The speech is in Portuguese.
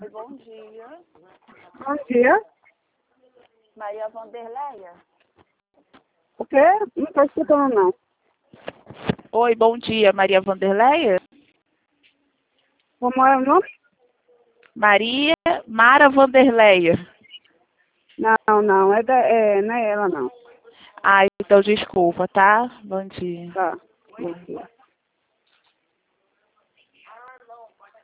Oi, bom dia. Bom dia. Maria Vanderleia? O quê? Não estou escutando, não. Oi, bom dia, Maria Vanderleia? Como é o nome? Mara Vanderleia. Não, não. Não é ela, não. Ah, então desculpa, tá? Bom dia. Tá. Bom dia.